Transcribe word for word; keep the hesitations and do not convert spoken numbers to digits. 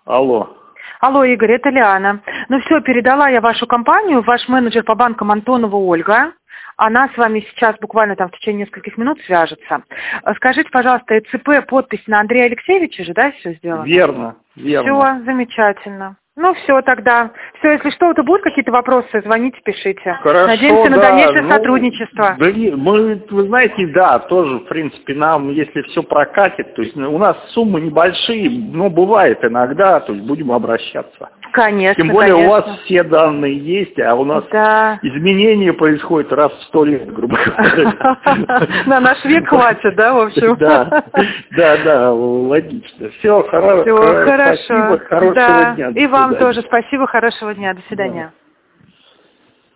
Алло. Алло, Игорь, это Лиана. Ну все, передала я вашу компанию, ваш менеджер по банкам Антонова Ольга. Она с вами сейчас буквально там в течение нескольких минут свяжется. Скажите, пожалуйста, ЭЦП, подпись на Андрея Алексеевича же, да, все сделано? Верно, верно. Все, замечательно. Ну все тогда. Все, если что-то будут какие-то вопросы, звоните, пишите. Хорошо, надеемся да, на дальнейшее ну, сотрудничество. Да, мы, вы знаете, да, тоже, в принципе, нам, если все прокатит, то есть у нас суммы небольшие, но бывает иногда, то есть будем обращаться. Конечно, Тем более конечно. у вас все данные есть, а у нас да. изменения происходят раз в сто лет, грубо говоря. На наш век хватит, да, в общем? Да, да, да, логично. Все, хорошо. Все, хорошо. Спасибо, хорошего дня. И вам тоже спасибо, хорошего дня. До свидания.